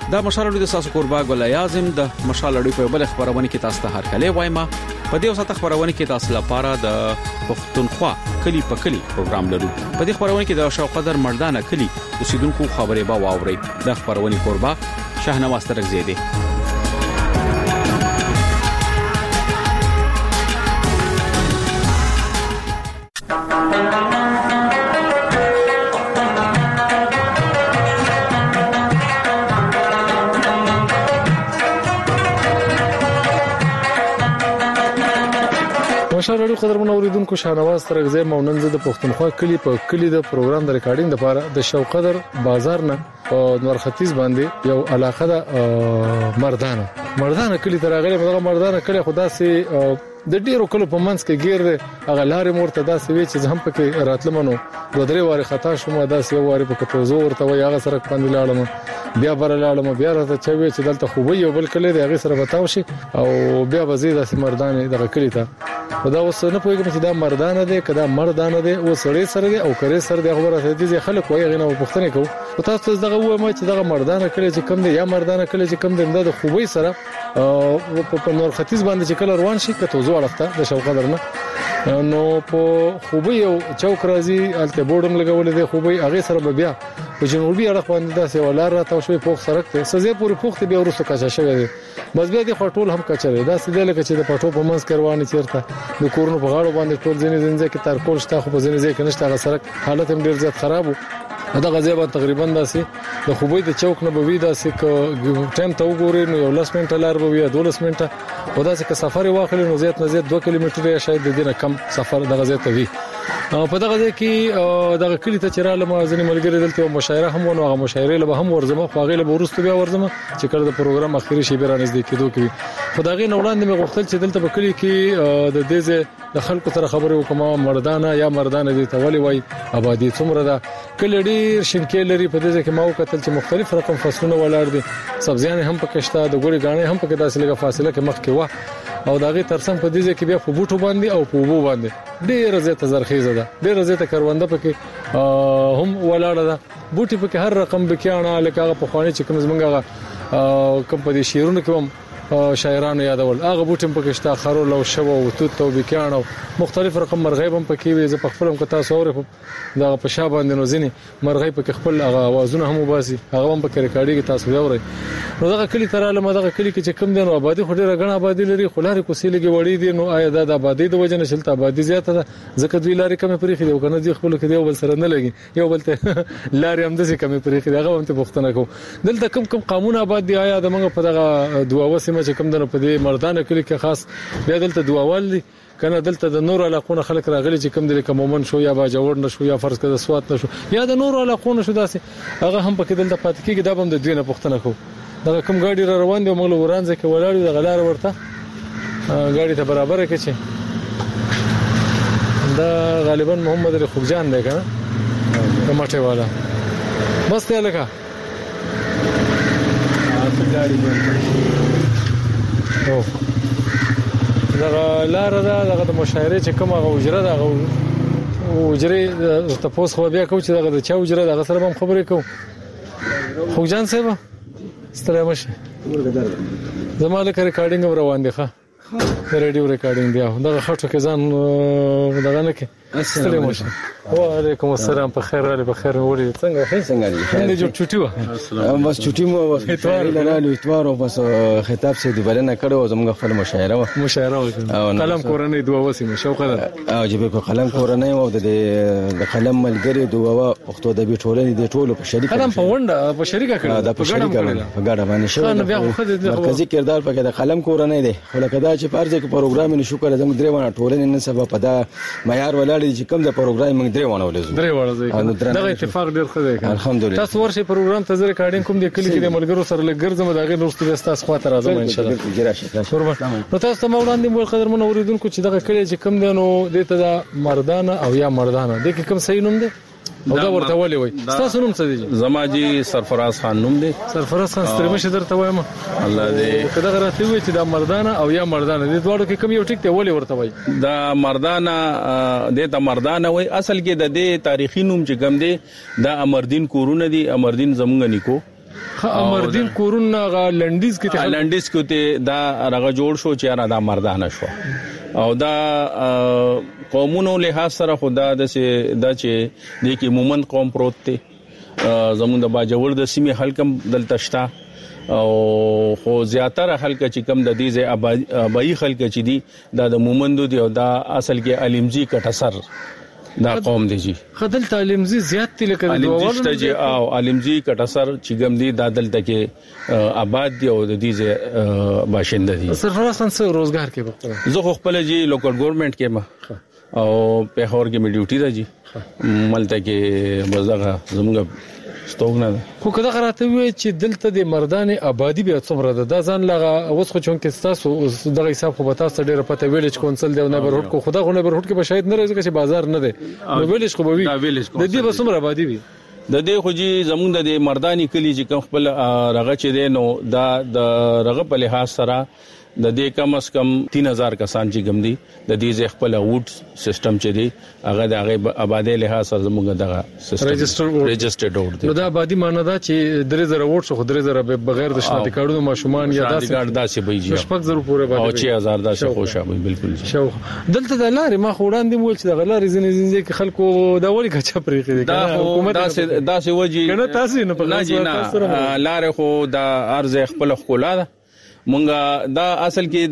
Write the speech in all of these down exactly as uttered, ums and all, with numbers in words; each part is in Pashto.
دا مشال د تاسو قربا ګل اعظم د مشال اړي په بل خبرونه کې تاسو ته هر کله وایم په دې وسه خبرونه کې تاسو لپاره د پښتونخوا کلی په کلی پروګرام لرو. په دې خبرونه کې د شاو قدر مردانه کلی اوسیدونکو خبرې به واوري. د خبرونه قربا شاهنواز ترغزیدي. مشاورو قدرمن اوریدونکو شاهنواز ترغزی موننځ د پښتونخوا کلی په کلی د پروګرام د ریکارډینګ لپاره د شاو قدر بازار نه په نور ختیځ باندې یو علاقه د مردانه مردانه کلی ترغلی دغه مردانه کلی خدا سي د ډیرو کلو په منځ کې گیر دی هغه لارې مورته داسې وی چې هم پکې راتلمنو دوه درې واره خطا شوم داسې یو واره پکې توزو ورته وی هغه سره باندې لاړم بیا بر لاړم بیا راته چوي چې دلته خو یو بل کلی دی هغه سره بتاو شي او بیا بزید داسې مردانه دغه کلی ته خدا اوس نه پوهیږم چې دا مردانه دی کدا مردانه دی او سړی سره دی او کرے سره دی خبره دي خلک وایي غنه پښتنه کو او تاسو دغه وایم چې دغه مردانه کلی چې کم دی یا مردانه کلی چې کم دی د خوبي سره په نور ختیځ باندې چې کله روان شي کته زو اړخته د شاو قدر نه نو په خوبي یو چوک راځي الته بورډم لګول دي خوبي هغه سره بیا په جنوبي اړخ باندې داسې ولار راته شوی پوخ سرک ته سزه پوری پوخ ته بیا ورسره کاچا شوی دی بس بیا د خټول هم کچره دا سده لکه چې د پټو په منځ کروانه چیرته د کورونو په غاړو باندې ټول ځینې ځینې کې تر کول شته خو په ځینې ځای کې نشته هغه سرک حالت هم ډیر زیات خراب وو دا غزيبه تقریبا داسې د خوبي د چوک نه بوي داسې ک ټایم ته وګورئ نو یو لس منټه لار بوي دولس منټه او داسې ک سفر واخلې نو زیات نه زیات دوه کیلومتره یا شاید د دینه کم سفر د غزې ته وي په دغه ځای کې دغه کلی ته چیرې لمه ځنې ملګری دلته مشاعره هم ونه هغه مشاعره له هم ورزمه خو هغه له ورستو بیا ورزمه چې کله د پروګرام اخیری شی بیره نږدې کېدو کوي خدای نه وړاندې مې غوښتل چې دلته په کلی کې د دې د خلکو سره خبرې وکم مردانه یا مردانه دي ته ولي وای آبادی څومره ده کله ډیر شینکې لري په دې کې ما وکتل چې مختلف رقم فصلونه ولاړ دي سبزیان هم پکې شته د ګوري غاڼې هم پکې داسې لږه فاصله کې مخ کې و او داغه ترڅنګ په دې کې بیا په بوټو باندې او په وبو باندې ډیر زیاته زرخیزه ده ډیر زیاته کرونده پکې هم ولاړه ده بوټي پکې هر رقم بکیانه لکه په خواني چې کوم زمونږه کم په دې شیرونو کې هم شاعرانو یادول هغه بوټم پکې شته خرول او شو او توت او بکیانو مختلف رقم مرغۍ هم پکې وي ز په خپلم کتا سوره دا په شابه باندې نو ځنی مرغۍ پکې خپل هغه आवाजونه هم وباسي هغه هم پکې ریکارډینګ تاسو اورئ نو دا کلی تراله مده کلی کې چې کم دي نو آبادی خو ډیره غن آبادی لري خلاري کوسیلګي وړي دي نو آیا دا د آبادی د وجه نشلته آبادی زیاته ده ځکه دوی لاري کمه پرې خېدو کنه دي خپل کې دی بل سره نه لګي یو بل ته لاري هم د څه کمه پرې خېدو هغه هم ته پښتنه کو دلته کم کم قانون آباد دی آیا د موږ په دغه دوا وسمه چې کم دنه په دې مردانه کلی کې خاص بیا دلته دواوال دي کنه دلته د نور علاقونه خلک راغلي چې کم دي کوم مومن شو یا با جوړ نشو یا فرض کړه سوات نشو یا د نور علاقونه شو داسې هغه هم پکې دلته پات کېږي دا هم د دوی نه پښتنه کو دا کوم گاډي را روان دي موږ ورانځه کې ولاړو د غلار ورته گاډي ته برابر کې چې دا غالبا محمد علي خوجان دی کنه کماټه والا بس ته لکه اته گاډي او دا لار دا د مشاعره چې کومه غوجره دا غوجره تاسو خو بیا کو چې دا د چا وجره دا سره هم خبرې کو خوجان صاحب ستړی مشه زماله ریکارډینګ روان دي ښه ریډیو ریکارډینګ دی دا خاطر کې ځان دغه نه کې ستړی مشه وعلیکم السلام په خیر علي په خیر ولې څنګه څنګه دي نه جوړ چټي و بس چټي مو اتوار لرالو اتوار او بس خطاب سي دی بلنه کړو زموږ خپل مشاعره و مشاعره و قلم کورنۍ دوه وسیمه شوق ده او جبه په قلم کورنۍ او د قلم ملګری دوه پښتو د ټولنې د ټولو په شریک قلم په ونده په شریکه کړه دا په شریکه په ګډه باندې شو مرکزی کردار پکې د قلم کورنۍ دی خو لکه دا چې پارځه کې پروګرام نه شو کړل زموږ درې ونه ټولنې نه سبب په دا معیار ولاړ چې کوم د پروګرام موږ درې ونه ولزو درې ونه دا اتفاق ډیر ښه دی الحمدلله تاسو ورشي پروګرام ته زری کارډینګ کوم د کلی کې د ملګرو سره لګرځم دا غیر نورستو تاسو خاطر راځم ان شاء الله نو تاسو ته وړاندې مول قدر مون اوریدونکو چې دغه کلی چې کم دی نو دته دا مردانه او یا مردانه د کوم صحیح نوم دی دا ورته ولي وای تاسو نوم څه دی زما جی سرفراز خان نوم دی سرفراز خان ستړي مشه درته وایم الله دې کله غراته وي چې دا مردانه او یا مردانه دي دواړو کې کوم یو ټیک ته ولي ورته وای دا مردانه د ته مردانه وای اصل کې د دې تاریخي نوم چې کوم دی دا امردین کورونه دي امردین زمونږ نیکو امردین کورونه غا لنډیز کې ته لنډیز کې ته دا رغه جوړ شو چې را دا مردانه شو او دا قومونو له سره خدا د دا چې د کې مومن قوم پروت ته زموږ د باجوړ د سیمه حلقم دلته شتا او خو زیاتره خلک چې کم د دې ځای ابای خلک چې دي دا د مومندو دی او دا اصل کې علمزي کټسر دا قوم دی جی خدل تعلیمزي زیات تل کړي علمزي چې او علمزي کټسر چې کم دي دا دلته کې آباد دی او د دې ځای باشنده دي سرفراز څنګه روزګار کې وکړه زه خپل جی لوکل ګورنمنت کې ما او په هور کې می ډیوټي ده جی ملته کې بزغه زموږ ستوګنه خو کله غراته وي چې دلته د مردان آبادی به څومره ده دا ځان لغه اوس خو چون کې تاسو دغه حساب خو به تاسو ډیره پته ویلج کونسل دی نه برهټ کو خدا غو نه برهټ کې به شاید نه راځي چې بازار نه دی نو ویلج خو به وي د دې به څومره آبادی وي د دې خو جی زمونږ د مردانی کلی چې کوم خپل رغه چي دی نو دا د رغه په لحاظ سره د دې کم اس کم تین هزار کسان چې ګم دي د دې خپل ووټ سیستم چې دی هغه د هغه آبادی لحاظ سره زموږ دغه سیستم ريجسترډ ووټ دی نو دا آبادی معنی دا چې درې زره ووټ خو درې زره بغیر د شناختی کارتونو ماشومان یا داسې کارت داسې وي جی شپږ زره پورې باندې او شش هزار داسې خوشا وي بالکل شو دلته د لارې ما خوړان دي مول چې د غلارې زنې زنې کې خلکو دا وړي کچا پرېخي دي دا حکومت داسې داسې وږي کنه تاسو نه په لارې خو دا ارزه خپل خپل ده مونږه دا اصل کې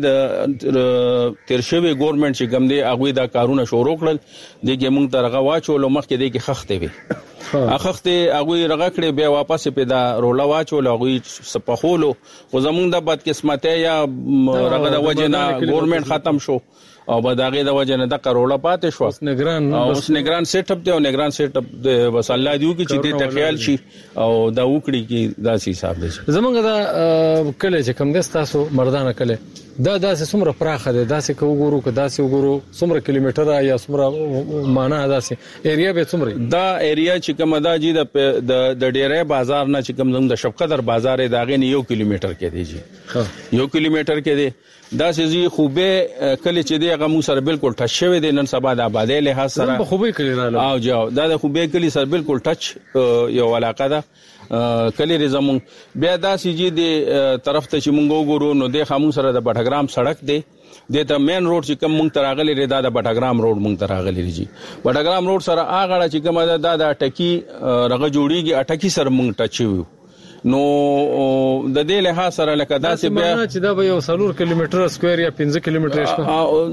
د ترشوي ګورنمنت چې ګم دی هغه دا کارونه شروع کړل دغه مونږ ترغه واچول مخکې دغه خخته وي اخخته هغه رغه کړې بیا واپس په دا رولا واچول هغه سپخولو خو زمونږ د بد قسمت یا رغه د وجنه ګورنمنت ختم شو او بداغه د وجنه د کروڑه پاتې شو اوس نگران اوس نگران سیټ اپ دی او نگران سیټ اپ د بس الله دیو کې چې دې تخیل شي او دا وکړي کې داسې حساب دي زمونږ دا کله چې کوم د تاسو مردانه کله دا داسې څومره پراخه ده داسې کو وګورو که داسې وګورو څومره کیلومتر یا څومره معنا داسې ایریا به څومره دا ایریا چې کوم دا جی د د ډیرې بازار نه چې کوم زموږ د شفقدر بازار داغه نه یو کیلومتر کې دی جی یو کیلومتر کې دی دا سيزي خوبه کله چې دی هغه مو سره بالکل ټچ شوی دی نن سبا د آبادی له سره په خوبه کلی رااله او جو دا د خوبه کلی سره بالکل ټچ یو علاقه ده کلی رزمون بیا دا سيجي دی طرف ته چې مونږ وګورو نو د خامو سره د بټګرام سړک دی د ته مین روډ چې کوم مونږ تراغلي ردا د بټګرام روډ مونږ تراغلي ريږي بټګرام روډ سره اغه چې کوم دا د ټکی رغه جوړیږي اټکی سره مونږ ټچ ویو نو د دې له سره لکه داسې بیا چې دا به یو څلور کیلومتر سکوير یا پنځه کیلومتر شپه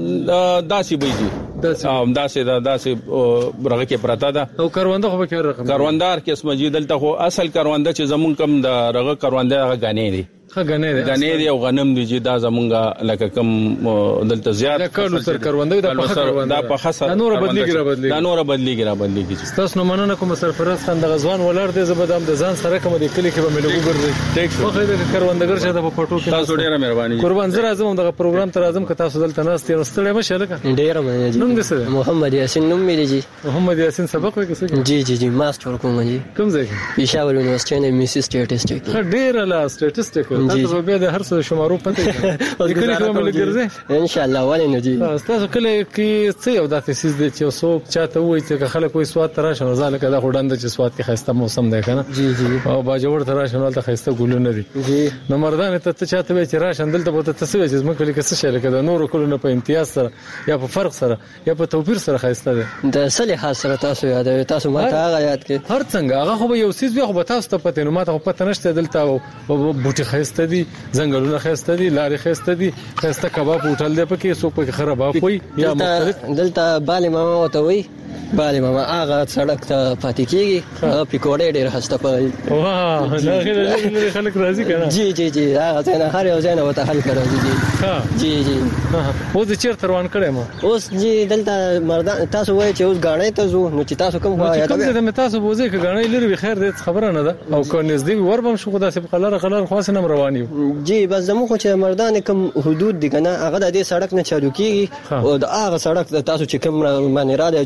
داسې ویږي داسې داسې داسې برغه کې پراته ده او کاروانده خو به کې رقم کاروندار کې اسمه جی دلته خو اصل کارونده چې زمون کم د رغه کارونده غنې دي غنې دي غنې دي او غنم دي چې دا زمونږه لکه کم دلته زیات کلو سر کارونده دا په کارونده دا په خاصه دا نور بدلیږي را بدلیږي دا نور بدلیږي را بدلیږي تاسو نو مننه کوم سرفراز خان د غزوان ولر دې زبدام د ځان سره کوم د کلی کې به ملګو ګرځي ټیک شو خو د کاروندګر شه د پټو کې تاسو ډیره مهرباني قربان زه راځم دغه پروګرام ته راځم که تاسو دلته ناست یې ستړی مشه لکه ډیره مننه نوم دې څه محمد یاسین نوم مې دی محمد یاسین سبق وایي څه جی جی جی ماستر کوم جی کوم ځای پېښور یونیورسيټي نه میسي سټیټسټیک ډیره لا سټیټسټیک تاسو به د هر څه شمارو پته کړئ کله کوم لګرځي ان شاء الله ولې نه جی تاسو کله کې څه یو داسې سیس دي چې څوک چاته وایي چې خلک وایي سواد تراشه ځاله کدا خډاند چې سواد کې خسته موسم دی کنه جی جی او باجوړ تراشه نو ته خسته ګلونه دي جی نو مردان ته ته چاته وایي چې راشه دلته به ته څه وایي چې موږ کله څه شي لکه د نورو کلونو په امتیاز سره یا په فرق سره یا په توپیر سره خسته دي د صلیح سره تاسو یاد تاسو ما ته هغه یاد کې هر څنګه هغه خو یو سیس بیا خو تاسو ته پته نو ما ته پته نشته دلته بوټي خسته دي ځنګلونه خسته دي لارې خسته دي خسته کباب هوټل دی پکې څوک پکې خراب وي یا مختلف دلته بالي ماما وته وي بالي ماما هغه سړک ته پاتې کیږي پکوړې ډېر خسته پي واه دا غیر خلک راضي کنه جی جی جی هغه څنګه هر یو ځای نه وته حل کړو جی ها جی جی اوس چیرته روان کړم اوس جی دلته مردان تاسو وایي چې اوس غاڼې ته زو نو چې تاسو کوم وایي کوم ځای ته تاسو بوزي کې غاڼې لري خیر دې خبره نه ده او کو نږدې وربم شو خدا سي قلار قلار خاص نه روان یو جی بس زمو خو چې مردان کوم حدود دي کنه هغه د دې سړک نه چالو کیږي او د هغه سړک تاسو چې کوم باندې را دوه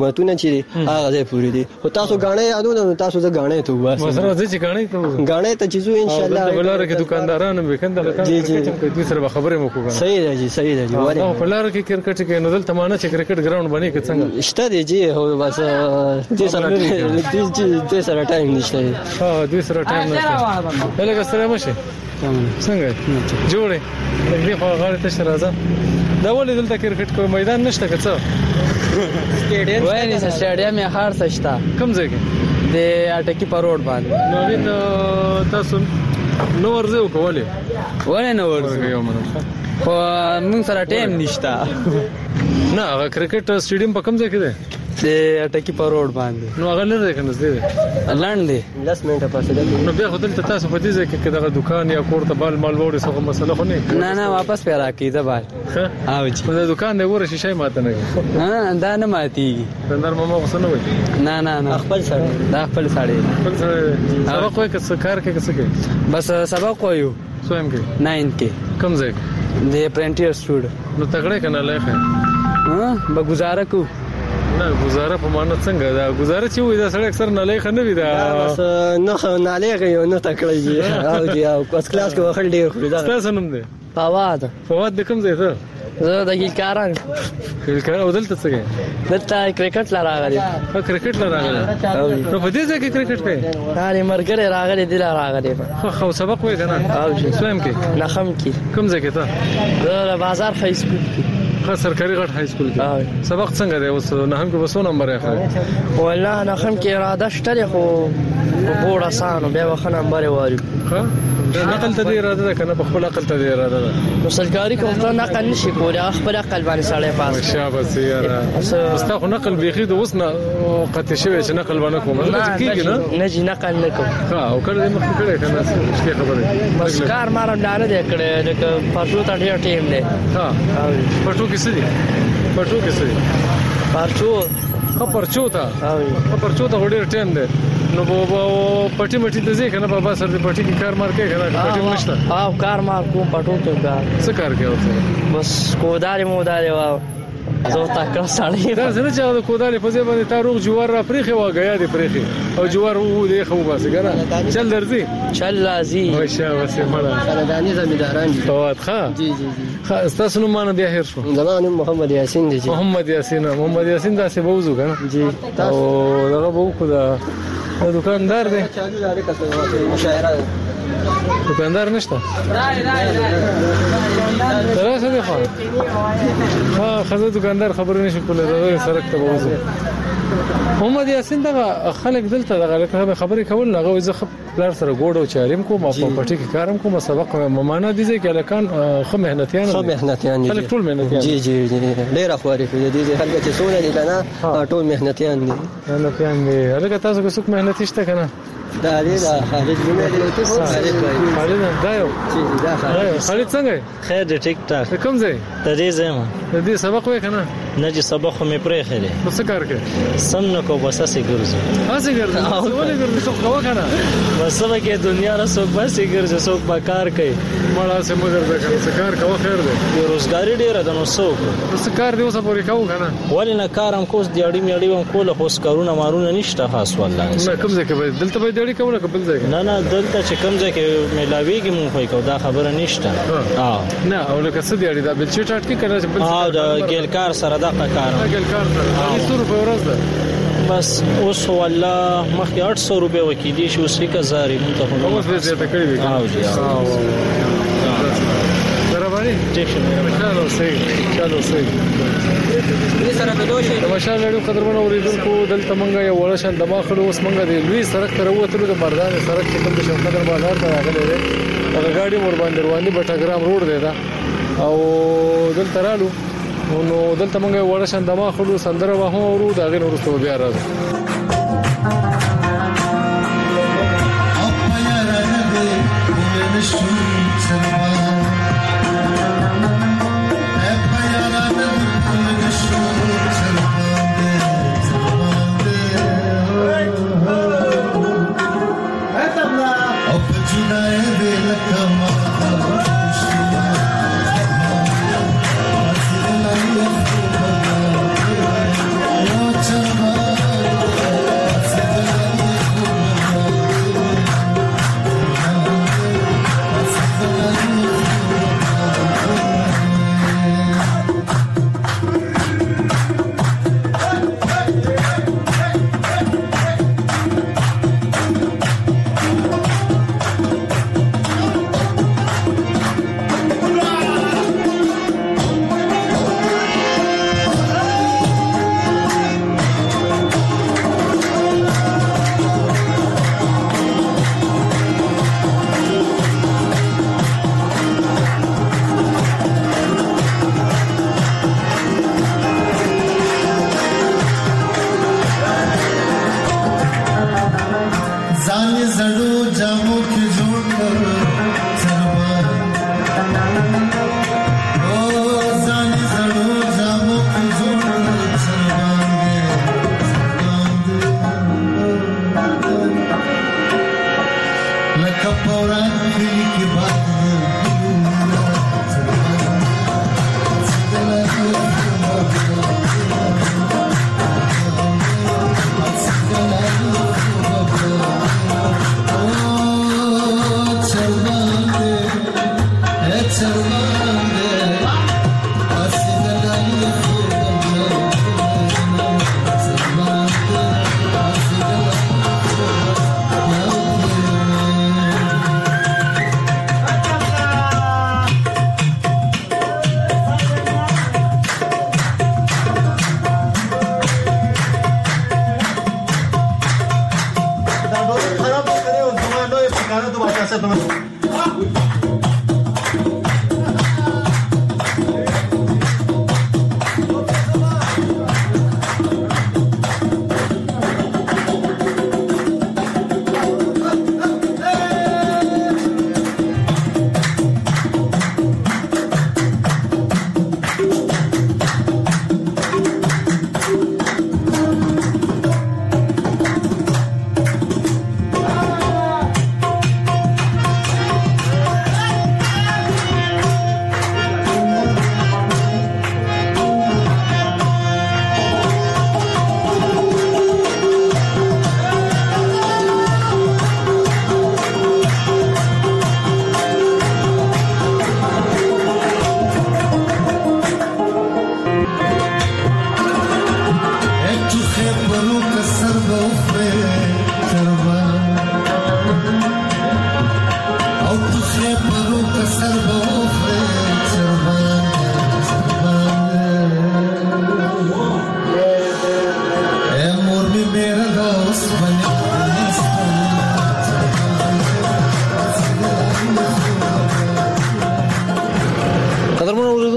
جماعتونه چې هغه ځای پوری دي خو تاسو غاڼه یادونه تاسو ته غاڼه ته واسه مثلا ځکه غاڼه ته غاڼه ته چې زو ان شاء الله بلاره کې دکاندارانو به کنده لکه چې دوی سره خبرې مو کوو صحیح دی صحیح دی او په لاره کې کرکټ کې نو دلته مانه چې کرکټ ګراوند باندې کې څنګه شته دی جی هو بس دې سره دې سره ټایم نشته ها دې سره ټایم نشته لکه سره مشه څنګه جوړه دې په غاړه ته شرازه دا ولې دلته کرکټ کو میدان نشته که څه سټیډیم وای نه سټیډیم یې هر څه شته کوم ځای کې د اټکی په روډ باندې نو وین تاسو نو ورځو کولې ولې نو ورځو خو موږ سره ټایم نشته نه هغه کرکټ سټیډیم په کوم ځای کې دی د اټکی په روډ باندې نو هغه لري کنه زده لاندې دس منټه پاسه ده نو بیا خو دلته تاسو په دې ځای کې دغه دکان یا کور ته بال مال وړي څه مسله خو نه نه نه واپس پیرا کیده بال او چې په دکان دی ور شي ماته نه ها دا نه ماتي بندر ماما وسنه وي نه نه نه خپل سره دا خپل ساړي خپل سره سبق وای که کار کې څه کوي بس سبق وایو سویم کې ناین کې کوم ځای د اپرنټیر سټوډ نو تګړه کنه لایخه ها به گزاره کو نه گزاره په معنا څنګه دا گزاره چې وې دا سړی اکثر نه لایخه نه وي دا بس نه نه لایخه یو نه تکړه او دی او کلاس کلاس کې وخل ډیر خو دا تاسو نوم دی فواد فواد د کوم ځای ته زه د ګلکاران ګلکار او دلته څه کوي دلته کرکټ لا راغلی ها کرکټ لا راغلی نو په دې ځای کې کرکټ کوي هاري مرګره راغلی دی لا راغلی خو خو سبق وې کنه او سویم کې نخم کې کوم ځای کې ته د بازار های سکول خاص سرکاري غټ های سکول کې سبق څنګه دی اوس نه هم کې وسو نمبر یې والله نخم کې اراده شته خو بوډ آسانو بیا وخت نمبر وایي ها نقل ته دی اراده ده کنه په خپل عقل ته دی اراده ده نو سرکاري کوم ته نقل نشي کولای خپل عقل باندې سړی پاس شابه یاره مستا خو نقل بيخي د اوس نه قطع شوی چې نقل باندې کوم نه کیږي نه نه جی نقل نه کوم ها او کله مخ کړه کنه څه خبره بس کار مارم نه نه کړه لکه پښتو ته ډیر ټیم دی ها پټو کې څه دي پټو کې څه دي پښتو خبر چوتا خبر چوتا وړ ټیم دی نو په پټي مټي ته ځي کنه بابا سره د پټي کې کار مار کې کنه پټي نشته او کار مار کوم پټو ته کار څه کار کوي بس کوداري موداري وا زه تا کړ ساړی دا څنګه چې د کوداري په ځای باندې تاروغ جوار را پریخي وا غیا دي پریخي او جوار وو دی خو بس کنه چل درځي چل لازم وشه وسه مړه خاندانی زمینداران دي فواد ښا جی جی جی تاسو نو مان بیا هیر شو زمانه محمد یاسین دي محمد یاسین محمد یاسین دا څه بوزو کنه جی او دغه بو خدا دکاندار دی چالو لري کته مشاعره دکاندار نشته دراسه دی خو ها خزه دکاندار خبر نشي کولای دا سرک ته بوزو محمد یاسین دا خلک دلته دغه خبرې کول نه غوځه پلار سره ګوډو چاریم کوم په پټي کې کارم کوم سبق ممانه دي چې لکان خو مهنتيان خو مهنتيان دي خلک ټول مهنتيان جی جی ډیر خواري دي خلک چې سونه دي کنه ټول مهنتيان دي مهنتيان دي هغه تاسو کو څوک مهنتي شته کنه دا دی دا خالد جمعه دی خالد دا یو چې دا خالد خالد څنګه خیر دی ټیک ټاک کوم ځای د دې زما د دې سبق وای کنه نه چې سبق مې پرې خېلې څه کار کوي سم نه کو بس اسې ګرځو اسې ګرځو ولې ګرځو څه کوه کنه بس سبا کې دنیا را څوک بس ګرځي څوک به کار کوي مړه سم ګرځي کنه څه کار کوه خیر دی روزګاری ډیره د نو څوک څه کار دی اوسه پورې کوه کنه ولې نه کارم کوس دیاړي میړي وم کوله خوس کارونه مارونه نشته خاص والله نه کوم ځای کې دلته به دیاړي کوله قبل ځای نه نه دلته چې کوم ځای کې ملاويږي مونږ خو کو دا خبره نشته اه نه او لکه څه دیاړي دا بل چې ټاټ کې کنه چې بل اه دا ګلکار سره دا کار ګلکار سره څو روپے ورځ ده بس اوس والله مخکې اټ سو روپے وکیدي شو څه کزاري مونږ ته اوس به زیاته کړی وي اه جی برابرۍ ټیک شه چلو صحیح چلو صحیح دې سره د دوشي د مشال لړو قدرمن اوریدونکو دلته مونږه یو وړ شان دماغ خړو اوس مونږه د لوی سړک تر وته د مردان سړک کې کوم د شوقدر بازار ته راغلی دی هغه ګاډي مور باندې رواني بټګرام روډ دی دا او دلته رالو نو دلته مونږه یو وړ شان دماغ خړو سندره واه ورو دا غن ورسته بیا راځو Tell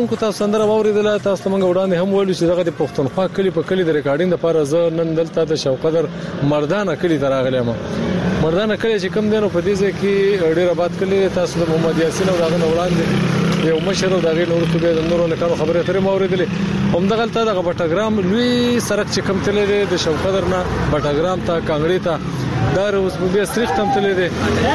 اوریدونکو تاسو سندره واوریدله تاسو ته موږ وړاندې هم ویلو چې دغه د پښتونخوا کلی په کلی د ریکارډینګ لپاره زه نن دلته د شوقدر مردانه کلی ته راغلی یم. مردانه کلی چې کوم دی نو په دې ځای کې ډېر آباد کلی تاسو د محمد یاسین او دغه وړاندې یو مشر او دغه نور څه د نورو لکه خبره ترې واوریدلې. هم دغه ته دغه بټګرام لوی سرک چې کوم تللی دی د شوقدر نه بټګرام ته کانګړی ته دا اوس په بیا سریخ تم تللی دی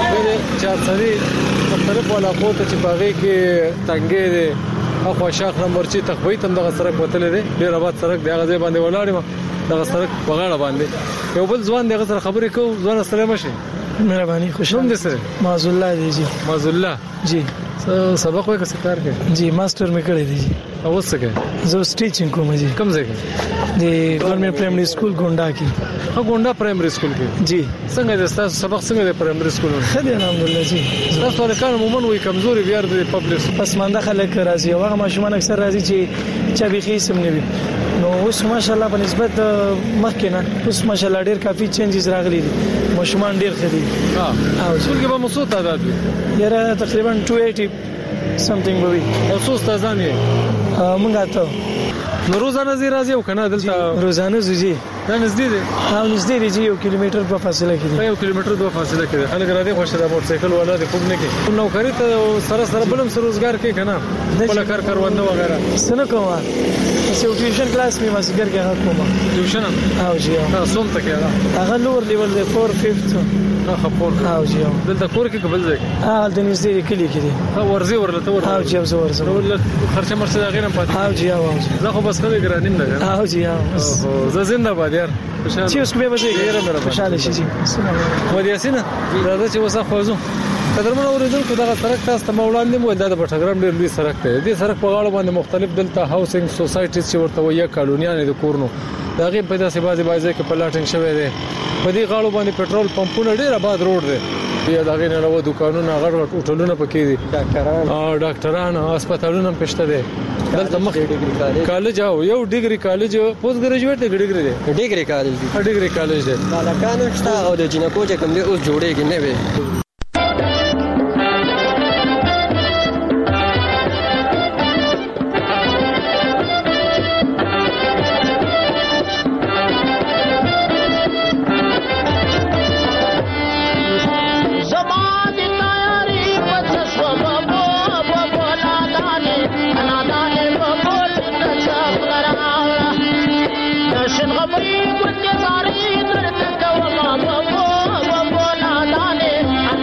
د چارسري مختلف علاقو ته چې باغې کې تنګې دي اخو شاخ نمبر چې تخوي تم دغه سرک وتللی دی ډیر آباد سرک دی هغه ځای باندې ولاړم دغه سرک په غاړه باندې یو بل ځوان دغه سره خبرې کوو ځوان السلام شي مهرباني خوشم دي سره معاذ الله دی جی معاذ الله جی سبق وای کس کار کوي جی ماستر مې کړی دی جی او څه کوي زه ټیچینګ کوم جی کوم ځای کې دی ګورنمنت پرایمري سکول ګونډا کې ها ګونډا پرایمري سکول کې جی څنګه د تاسو سبق څنګه د پرایمري سکول خدای الحمدلله جی تاسو له کار عموما وي کمزوري بیا د پبلک پس مانده خلک راځي هغه ماشومان اکثر راځي چې چا بيخي سم نه وي نو اوس ماشاءالله په نسبت مخکې نه اوس ماشاءالله ډیر کافي چینجز راغلي دي ماشومان ډیر خدي ها او څول کې به مسو تعداد وي یاره تقریبا two eighty something به وي او څو استادان یې مونږه ته نو روزانه زی راځي او کنه دلته روزانه زوجي دا نږدې دي او نږدې دي چې یو کیلومتر په فاصله کې دي یو کیلومتر دوه فاصله کې دي خلک راځي خوشاله د موټر سایکل والا د خوب نه کې نوکری ته سره سره بلم سره روزګار کې کنه بل کار کارونده وغیرہ سنه کومه چې ټیوشن کلاس می ماسګر کې هغه کومه ټیوشن او جی او سوم ته کې هغه لور لیول دی four fifth نه خپور او جی دلته کور کې قبل ځای اه د نږدې کلی کې دي ها ورزي ورلته ور او جی زه ورزم نو خرچه مرسته غیر هم پاتې او جی او زه خو بس خلک رانیم نه او جی او زه زنده باد یار چې اوس به وځي خوشاله شي سلام محمد یاسین راځه چې وسه خوځو قدرمن اوریدونکو دغه سرک تاسو ته وړاندې مو د بټګرام ډیر لوی سرک دی د سرک په غاړه باندې مختلف دلته هاوسینګ سوسایټیز چې ورته وایي کالونیان د کورنو دا غي په داسې بازي بازي کې پلاټینګ شوی دی په دې غاړو باندې پېټرول پمپونه ډیر آباد روډ دی بیا دغه نه راو دکانونه غړ غړ هوټلونه پکې دي ډاکټران او ډاکټران هسپتالونه پښته دي دلته مخ کالج او یو ډیګري کالج پوسټ ګریجویټ دی ډیګري دی ډیګري کالج دی ډیګري کالج دی مالکانو شته او د جنکو چې کوم دی اوس جوړېږي نه وي I'm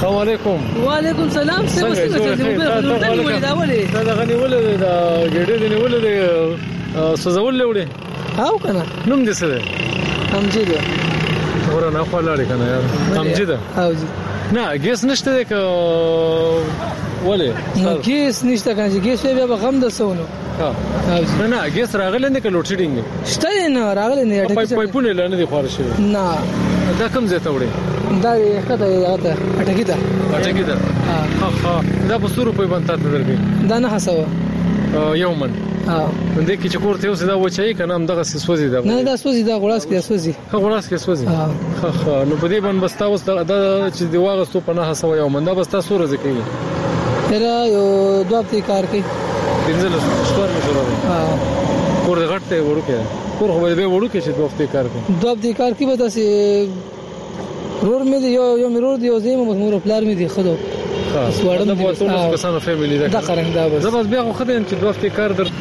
السلام علیکم. وعلیکم السلام. څنګه څنګه چې موږ ته نیولې دا ولې دا غنی ولې دا ګډې دی نیولې دی سوزول لوړې او کنه نوم دې څه دی؟ امجد. ورنه خو لاړې کنه یار امجد. او جی نه ګیس نشته دی که ولې؟ نو ګیس نشته کنه ګیس بیا به غم د سونو. ها نه نه ګیس راغلی نه که لوډ شیډینګ دی؟ شته نه راغلی نه. پایپ پایپونه لانه دي خور شي. نه دا کوم ځای ته وړي؟ دا یې کته یاته اټکی ده. اټکی ده. ها ها دا په ستورو په باندې تاسو درګي. دا نه حسابه. یو من. ها باندې کې چې کوړته اوس دا وچای کنه هم دغه سوزي دا. نه دا سوزي دا غلاس کې سوزي. ها غلاس کې سوزي. ها ها نو په دې باندې بس تاسو دا چې دی واغستو په نه حسابه یو من دا بس تاسو ورځ کوي. تیرا یو دوه په کار کې. پنځل ستور مې جوړه. ها کور غټه ورکه. کور خو به ورکه چې دوه په کار کې. دوه په کار کې به تاسو رور مې دی یو یو مرور دی او زمو مخمور پلار مې دی خدو. ها سوړم د بوتلو څخه سره فیملی ده. دا قرنګ دا بس. زبر بیا خو خدای چې دوه په کار در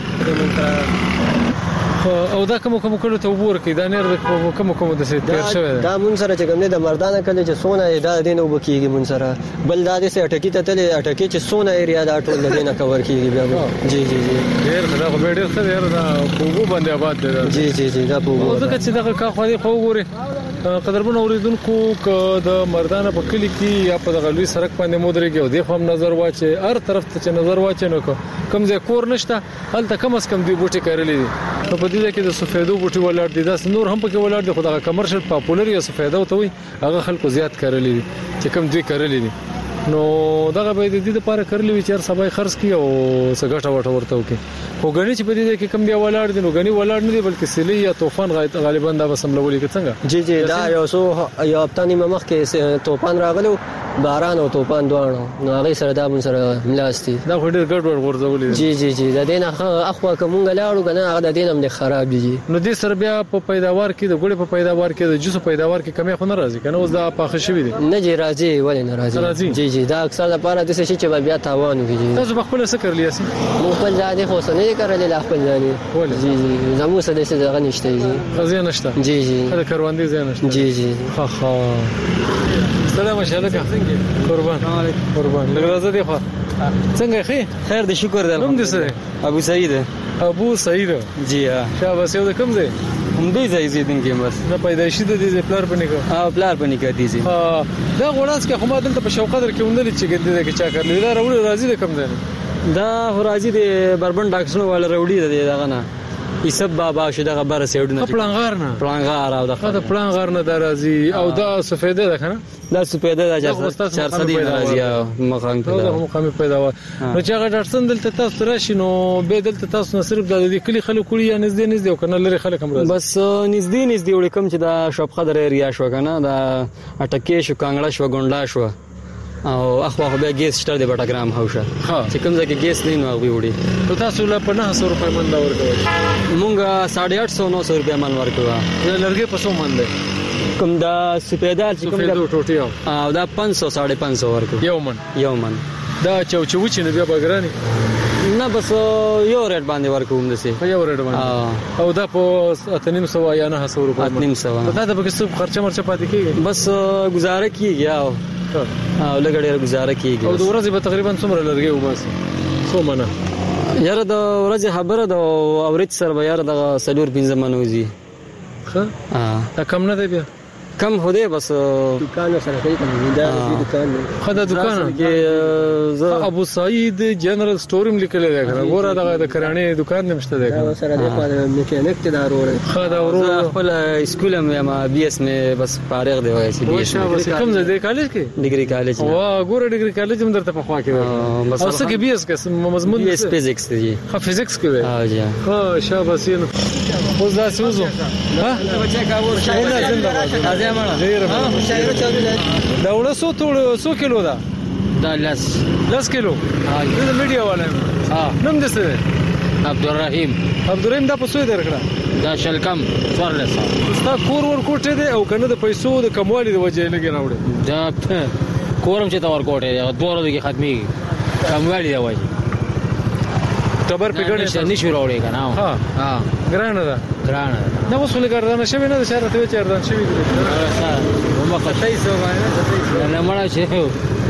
او دا کوم کوم کړه ته وګور کې دا نیر کوم کوم د څه تیر شوی دا مون سره چې کوم د مردانه کله چې سونه دا دینه وبکیږي مون سره بل دا د څه اٹکی ته تل اٹکی چې سونه ایریا دا ټول دینه کور کیږي بیا. جی جی جی ډیر دا خو ډیر څه ډیر دا پوغو باندې آباد دی. جی جی جی دا پوغو دا چې دا کا خو دې خو وګوري قدرمن اوریدونکو ک د مردانه په کلی کې یا په غلوي سرک باندې مودريږي او د خو نظر واچي هر طرف ته چې نظر واچي نو کوم ځای کور نشته هلته کم اس کم دی بوټي کړلې دي. په دې کې د سفیدو بوټي ولر دي دا نور هم پکې ولر دي. خدای کمرشل پاپولر یا سفیدو ته وي هغه خلکو زیات کړلې دي چې کم دوی کړلې دي. نو دغه به د دې لپاره کړلې وي چې سبای خرڅ کی او سګټه وټه ورته وکي. خو غني چې په دې کې کم دی ولر دي نو غني ولر نه دي بلکې سیلی یا طوفان غالبا دا وسملولې کې څنګه. جی جی دا یو سو یو هفتانی مخ کې طوفان راغلو باران او طوفان دوانو نو هغه سره دا مون سره ملاستی. دا خو ډېر ګډ وډ ورځولې. جی جی جی دا دینه اخوا کومه لاړو کنه هغه د دینم نه خراب دي. نو دې سره بیا په پیداوار کې د ګړې په پیداوار کې د جوسو پیداوار کې کمی خو نه راځي کنه اوس دا پاخه شوی دي. نه جی راځي ولې نه راځي. جی جی دا اکثر لپاره د څه چې بیا تاوان وکړي. تاسو خپل څه کړلی یاسي؟ مو خپل ځای خو څه نه کړل لا خپل ځای. جی جی زموږ سره څه ځای نشته. جی خزینه نشته. جی جی دا کاروان دي ځای نشته. جی جی ها ها سلام علیکم. قربان قربان لږه دی خو څنګه خې خیر دې شکر دې. نوم دې څه؟ ابو سعید. ابو سعید. جی ها شاباس. یو د کوم ځای؟ هم دې ځای زیدن کې بس نه پیدایشي د دې پلار پني کو. ها پلار پني کو دي زی. ها دا غوړاس کې خو ما دلته په شوقدر کې وندل چې ګدې کې چا کړل دا راوړي راځي د کوم ځای؟ دا راځي د بربند ډاکټرونو والا راوړي د دغه نه ایسب بابا شو دغه بر سیډونه پلانغار نه پلانغار او دغه دا پلانغار نه درازي او دا سفیده ده کنه دا سپیده دا چهارصد درازي مقام ته دا مقام پیدا و نو چې هغه ډاکټر دلته تاسو راشي نو به دلته تاسو نه صرف د دې کلی خلک کړی یا نږدې نږدې او کنه لري خلک هم راځي بس نږدې نږدې وړي کوم چې دا شپ خضر ایریا شو کنه دا اټکې شو کانګړه شو ګونډا شو او اخوا خو بیا ګیس شته د بټګرام هوشه چې کوم ځای کې ګیس نه نو غوي وړي نو تاسو له په نه سو روپے من دا ورکوي مونږه ساڑھے آٹھ سو نو سو روپے من ورکوا لرګي په سو من ده کوم دا سپیدال چې کوم دا ټوټي او دا پانچ سو ساڑھے پانچ سو ورکو یو من یو من دا چوچو چې نه بیا بګرانی نه بس یو ریټ باندې ورکوم دسي یو ریټ باندې او دا په اتنیم سو یا نه سو روپے اتنیم سو دا د بګس خرچه مرچه پاتې کیږي بس گزاره کیږي او او لګړې گزاره کیږي او د ورځې به تقریبا څومره لرګي وباسي څو منه یاره د ورځې خبره د اورید سره به یاره د سلور پنځه منوزي ښه دا کم نه دی بیا کم هو دی بس دکان سره کوي کوم دا دکان خدا دکان کې ابو سعید جنرال سٹورم لیکل دی ګوره دا د کرانه دکان نمشته دی دا سره د په میکانیک ته دارو خدا ورو خپل اسکول مې ما بي اس مې بس فارغ دی وای سي بي اس کوم ځای دی کالج کې ډیګري کالج وا ګوره ډیګري کالج هم درته په خوا کې بس اوس کې بي اس کې مضمون بي اس فزکس دی ها فزکس کې دی ها جی ها شاباس یې اوس دا سوزو ها بچا کا ور شاعر ډیر شاعر چاله دا ولسو ټول څو کیلو دا دا لس لس کیلو ها د میډیا والا ها نوم دې څه عبدالرحیم عبدالرحیم دا پسوې درکړه دا شلکم څوارلس ستا کور ور کوټه دی او کنه د پیسو د کموالي د وجې لګي راوړي دا کورم چې تا ور کوټه دی دوه ورځې کې ختمي کموالي دی وایي خبر پګړې نشي راوړي کنه ها ها ګرانه ده ګرانه نه وسول ګردان شوی نه شهر ته چردان شوی دی ما قطعي سو باندې نه مړا شي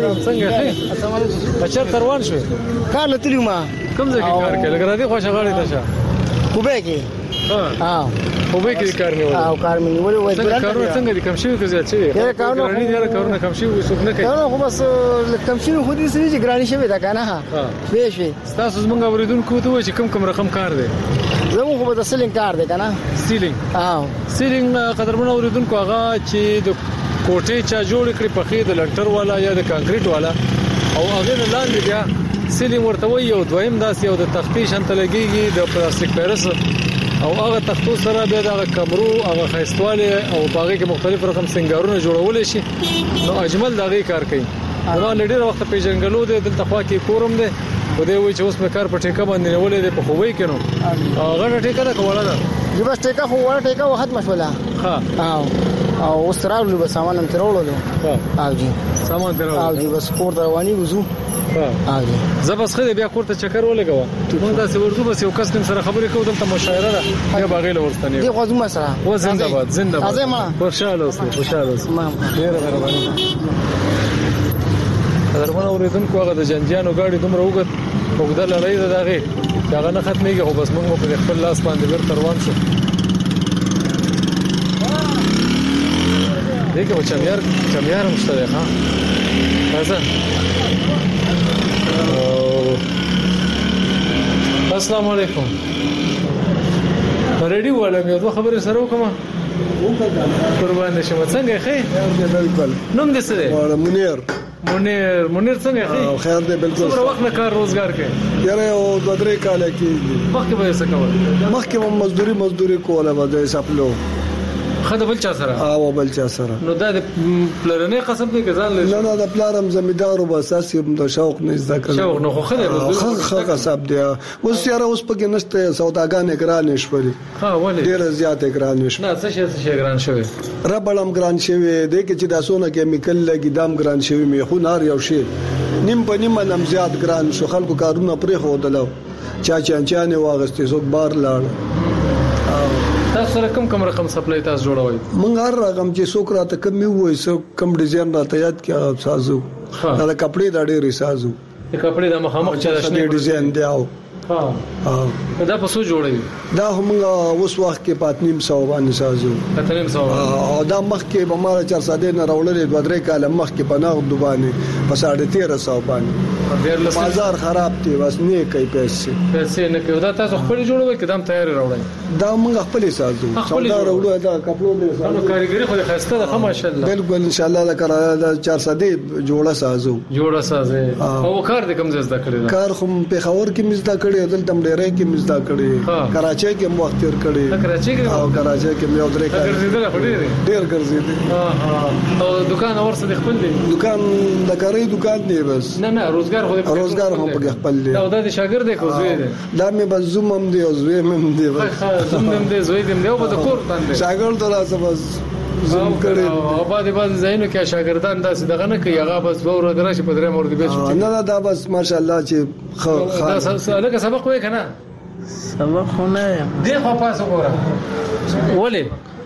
څنګه ښه السلام علیکم اچھا تروان شو کار لتلی ما کوم ځای کې کار کوي لګرا دي خوښه غاړي تاسو کوبه کې ها کوبه کې کار نه وای او کار مې نیولې وای څنګه کارونه څنګه دي کم شي کې زیات شي دا کارونه نه دي کارونه کم شي وسوک نه کوي دا خو بس کم شي خو دې سړي چې ګرانی شوی دا کنه ها به شي تاسو زمونږ اوریدونکو ته وایي چې کم کم رقم کار دی زموږ خو د سیلینګ کار دی کنه سیلینګ ها سیلینګ قدرمن اوریدونکو هغه چې د کوټې چا جوړ کړی په خې د لټر والا یا د کانکریټ والا او هغه لاندې بیا سیلینګ ورته وایي او دویم داس یو د تختې شنت لګيږي د پلاستیک پیرس او هغه تختو سره بیا د کمرو هغه خاصتواله او باغې کې مختلف رقم سنگارونه جوړول شي نو اجمل دغه کار کوي نو لډیر وخت په جنگلو د دلته خوا کې کورم دی و دې وایي چې اوس مې کار په ټیکه باندې نیولې ده په خوبې کې نو هغه ټیکه دا کوله ده یو بس ټیکه خو وړه ټیکه وخت مشوله ها او او اوس راغلو به سامان هم ترولو ها او جی سامان ترولو او جی بس کور رواني وزو ها او جی زبس خله بیا کور ته چکر ولګوا موږ دا څورځو بس یو کس کوم سره خبرې کوو دلته مشاعره ده یا باغې لورستنی دی غوځو ما سره و زنده باد زنده باد ازه ما خوشاله اوسه خوشاله اوسه ما ډیر مهرباني درمن اوریدونکو هغه د جنجانو گاډي دومره وګت وګدل لړۍ ده دغه دغه نه ختميږي خو بس موږ په خپل لاس باندې ورته روان شو دغه و چمیار چمیار مشتری ها راځه السلام علیکم ریډیو والا مې دوه خبرې سره وکم قربان شم څنګه ښه بالکل نوم دې څه دی منیر منیر منیر څنګه ښه خیر دی بالکل څومره وخت نه کار روزګار کوي یاره او دوه درې کال کې مخکې به څه کول مخکې هم مزدوري مزدوري کوله به د سپلو خدای بل چا سره او بل چا سره نو دا د پلرنې قسم کې غزان لږ نه نه د پلارم زمیدارو به اساس یې د شوق نه زده کړ شوق نو خو خدای خو خو قسم دی اوس یاره اوس پکې نشته سوداګان ګران شولې ها ولې ډیر زیات ګران شول نه څه شي څه ګران شوی ربړم ګران شوی دی چې د سونه کیمیکل لګي دام ګران شوی می خو نار یو شی نیم په نیم نم زیات ګران شو خلکو کارونه پرې خو دلو چا چانچانه واغستې زو بار لاړ تاسو سره کوم کوم رقم سپلای تاسو جوړوي مونږ هر رقم چې څوک راته کم وي سو کم ډیزاین راته یاد کړه سازو دا کپڑے دا ډېر سازو د کپڑے د مخامخ چلشنه ډیزاین دی او ها دا په څو جوړوي دا هم اوس وخت کې پاتنیم سو باندې سازو پاتنیم سو او دا مخ کې به مال چار ساده نه راولې دوه درې کال مخ کې پناه دوبانه په ساړه تیرہ سو باندې بازار خراب دی بس نه کوي پیسې پیسې نه کوي دا تاسو خپل جوړوي کدام تیار راوړی دا موږ خپل سازو سودا راوړو دا کپلو دې سازو کاریګری خو خسته ده ماشاءالله بالکل ان شاء الله دا کرا دا چار ساده جوړه سازو جوړه سازه او کار دې کوم ځای کړی کار خو په خور کې مزدا کړی دلته ډېرې کې مزدا کړی کراچۍ کې وخت تیر کړی کراچۍ کې او کراچۍ کې مې درې کړی ګرځیدل خو ډېر ډېر ګرځیدل ها ها او دکان اورسه د خپل دی دکان د کاری دکان دی بس نه نه روزګار خو روزګار هم په خپل دی دا د شاګرد دی خو زوی دی دا مې بس زوم هم دی او زوی هم دی بس زوم هم دی زوی هم دی او په کور باندې شاګرد ترا بس زوم کړي او باندې باندې زاینو کې شاګردان داسې دغه نه کوي هغه بس وره درشه په درې مور دی به نه نه دا بس ماشاءالله چې خو دا سره سبق وای کنه سبق خو نه دی خو پاسه ګوره ولې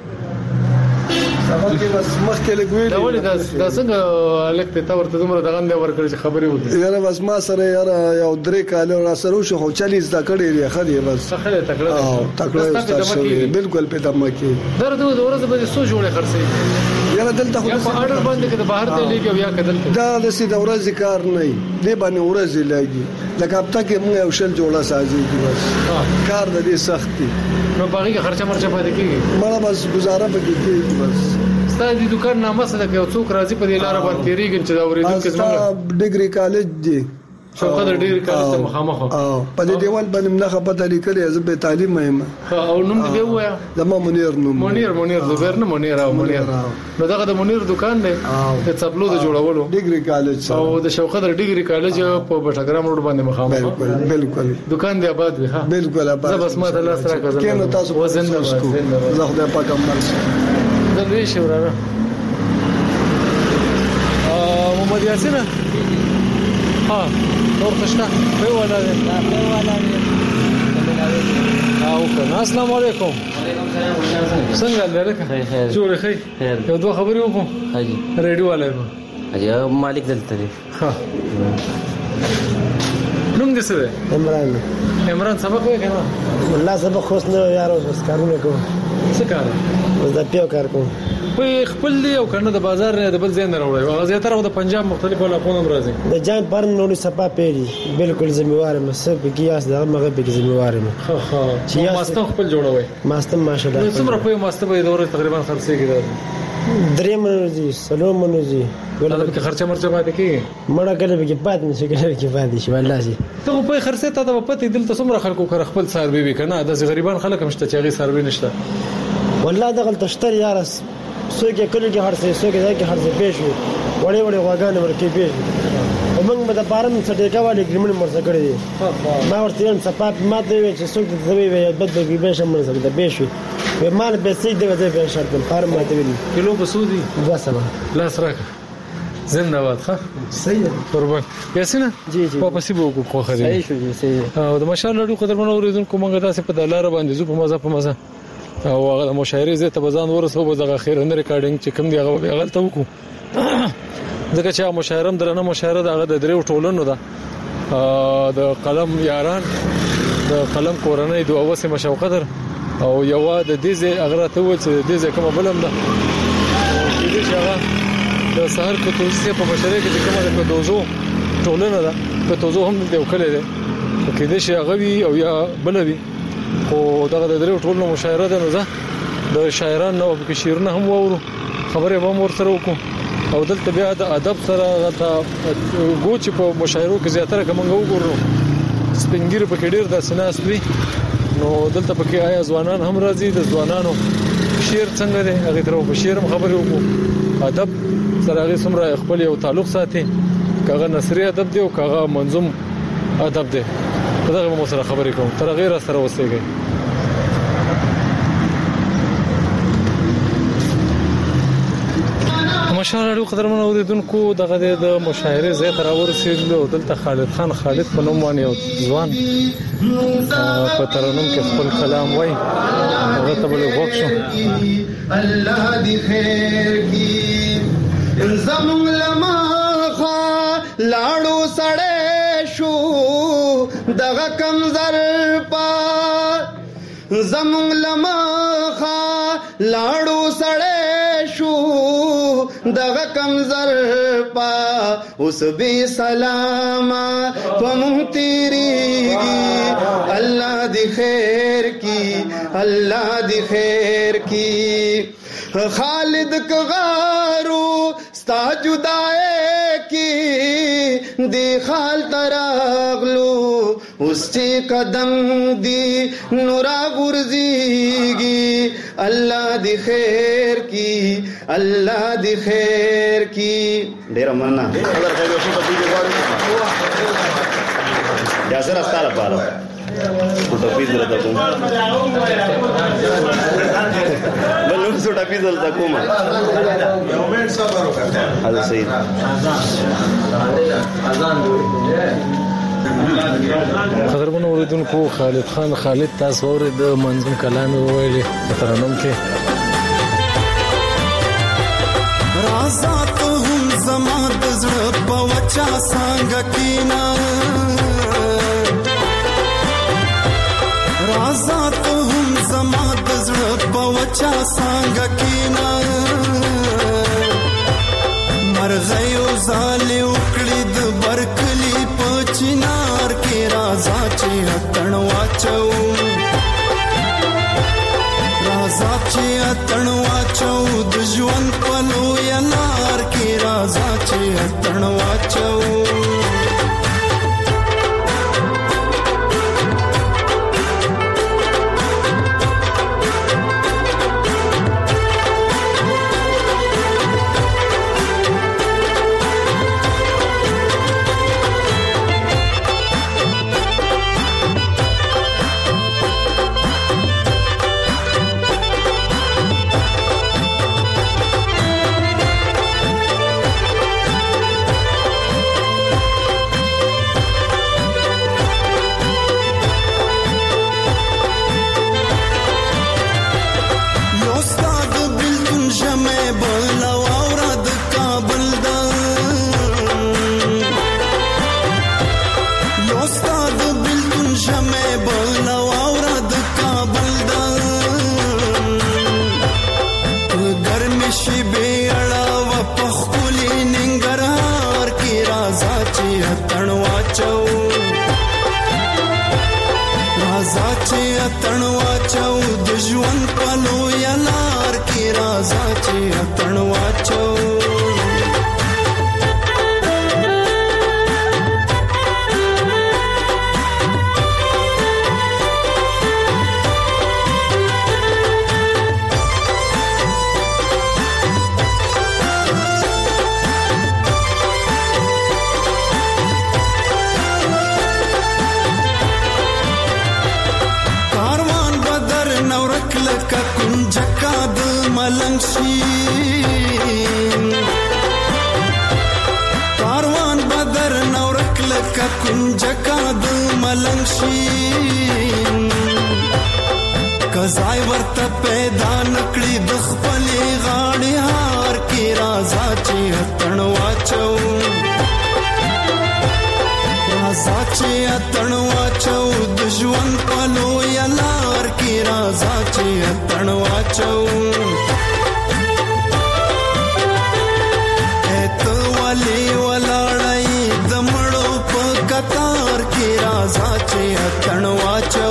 سبق کې بس مخ کې لګوي دا ولې دا دا څنګه الکته تا ورته دومره دغه نه ورکړي چې خبرې وکړي یاره بس ما سره یاره یو درې کال را سره شو خو چالیس دا کړی دی خدي بس خله تکړه او تکړه بالکل په دمه کې درته د ورځې به څو جوړه خرڅي یاره دلته خو په اړه باندې کې بهر ته لګي یا کدل دا د سې د ورځې کار نه دی باندې ورځې لګي لکه هفته کې موږ یو شل جوړه سازي بس کار د دې سخت دی نو باغی کې خرچه مرچه پاتې کیږي مړه بس گزاره پکې کیږي بس ستاسو د دکان نامه څه ده چې څوک راځي په دې لار باندې تیریږي چې دا اوریدونکو زموږ ډیګري کالج دی شوقه د ډیر کالج ته مخامخ او په دې دیوال باندې نه خبره لیکلې زه به تعلیم مهمه او نوم دې وایا زما منیر نوم منیر منیر زبیر نه منیر او منیر نو دغه د منیر دکان دی د چپلو د جوړولو ډیګري کالج او د شوقه د ډیګري کالج په بټګرام روډ باندې مخامخ بالکل بالکل دکان دی آباد وي ها بالکل آباد زه بس ما ته لاس راکړم کینو تاسو وزن نه زه خدای پاک امر زه دې شورا محمد یاسین ها نور خشنا په ولا ده په ولا ده او کنه السلام علیکم وعلیکم السلام څنګه لرکه خیر جوړ خیر یو دوه خبرې وکم حاجی ریډیو والے حاجی مالک دلته دی ها نوم دې څه دی؟ عمران. عمران سبق وایې کنه؟ والله سبق خو نه یار اوس کارونه کوم. څه کار؟ اوس د پیو کار کوم. په خپل دی او کنه د بازار نه د بل ځای نه راوړی. هغه زیاتره د پنجاب مختلفو علاقو نه راځي. د جان پرن نو صفه پیری بالکل ذمہوار یم سب کیاس د هغه به ذمہوار یم. ها ها. ماستم خپل جوړوي. ماستم ماشاءالله. نو څومره په ماستم به دوره تقریبا خرڅې کیږي. درې منځي سلام منځي ولله به خرچه مرچه باندې کیږي مړه کله به کې پات نشي کله کې پات شي والله شي ته په خرڅه ته د پته دلته څومره خلکو کار خپل سروي وی کنه د غریبان خلک مشته چې غي سروي نشته والله دغه تشتر یار سوګه کله کې هرڅه سوګه ځکه هرڅه پېښو وړي وړي واغانه ورکې پېښو ومنګ به د بارم سټیکا والے ګرمن مرسته کړی دي ما ورته یم صفات ماته وی چې څوک د زوی وی بد به به شم مرسته د بېښو به مال به سې دی وځي به شرط فارم ماته وی کیلو بسودی واسمه لاس راک زنده‌باد ښه صحیح قربان یاسینه جی جی په پسې بو کو خو صحیح شو جی صحیح او د مشال لړو قدر منو اوریدونکو مونږه تاسو په دلاره باندې زو په مزه په مزه او هغه مشاعره زه ته بزان ورسو به دغه خیر نه ریکارډینګ چې کوم دی هغه غلطه وکړو ځکه چې مشاعره درنه مشاعره دغه د دریو ټولنو ده د قلم یاران د قلم کورنۍ دوه وسه مشوقدر او یو د دې ځای اغره ته و چې د دې ځای کوم بلم ده د دې ځای د سحر په توسه په مشاعره کې کومه د دوزو ټولنه ده په توزو هم د وکړه ده کې دې شي غوي او یا بلوي خو دغه د دریو ټولنو مشاعره ده نو ده د شاعران نو په شعرونه هم وورو خبره به مور سره وکړو او دلته بیا د ادب سره غته ګوچ په مشاعرو کې زیاتره کومه وګورو سپینګیر په کې ډیر د سناستوي نو دلته پکې آیا ځوانان هم راځي د ځوانانو شعر څنګه دی هغه تر په شعر خبرې وکړو ادب سره هغه سمره خپل یو تعلق ساتي کاغه نثری ادب دی او کاغه منظوم ادب دی دغه مو سره خبرې کوم تر غیر سره وسیږي مشاعره لرو قدرمنو اوریدونکو دغه د مشاعره زه تر ورسېدلو دلته خالد خان خالد په نوم باندې ځوان په ترنم کې خپل کلام وای هغه ته بل وښو الله دې خیر کی زمون لما لاړو سړې شو دغه کمزر پا زمون لما لاړو سړې شو دغه کمزر پا اوس به سلام پمون تیریږي الله دې خیر کی الله دې خیر کی خالد کغارو ستا جدای کی دی خال تراغلو اس چې قدم دی نورا ورزیږي الله دې خیر کی الله دې خیر کی ډیر مننه خبر خیر شي په دې غواړم یا سره ستاره پاره ټوټه پیزل تا کوم بلو ټوټه پیزل تا کوم یو منټ صبر وکړه حاضر سید اذان قدرمنو اوریدونکو خالد خان خالد تاسو اورید منظوم کلام ویلي ترنم کې رازا ته هم زما د زړه په وچا څنګه کینا رازا ته هم زما د زړه په وچا څنګه کینا مرغیو زاله وکړي د برکلی په چنار کې رازا چې اتڼ واچو رازا چې اتڼ واچو د ژوند په لوی نار کې رازا چې اتڼ واچو واچو د ژوند په لویه لار کې راځه چې اتڼ واچو ملنګ شي کاروان بدر نورک لکه کنجکا د ملنګ شي کزای ورته پیدا نکړي د خپلې غاړې هار کې راځه چې اتڼ واچو راځه چې اتڼ واچو د ژوند په لویه لار کې راځه چې اتڼ واچو ولی ولاړی د مړو په قطار کې راځه چې اتڼ واچو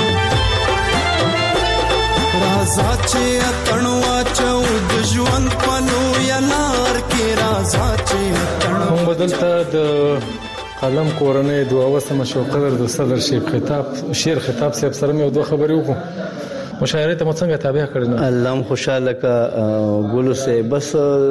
راځه چې اتڼ واچو د ژوند په لویه لار کې راځه چې اتڼ هم بدلته د قلم کورنۍ دوه وسمه شو قدر د صدر شیخ خطاب شیر خطاب صاحب سره مې دوه خبرې وکړو مشاعره ته څنګه تابع کړل الله خوشاله کا ګولو سه بس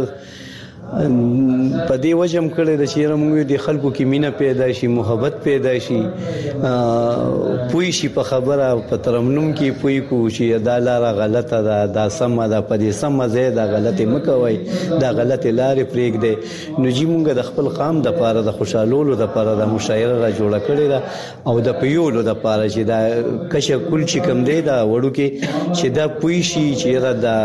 په دې وجم کړي د چیرې موږ د خلکو کې مینه پیدا شي محبت پیدا شي پوي شي په خبره په ترمنم کې پوي کو شي دا لار غلطه ده دا سم ده په دې سم زیاده غلطه مکوي دا غلطه لارې پرېګ دي نو جی موږ د خپل قام د پاره د خوشالولو د پاره د مشاعره را جوړه کړې ده او د پیولو د پاره چې دا کشه کل چې کم دی دا وړو کې چې دا پوي شي چې دا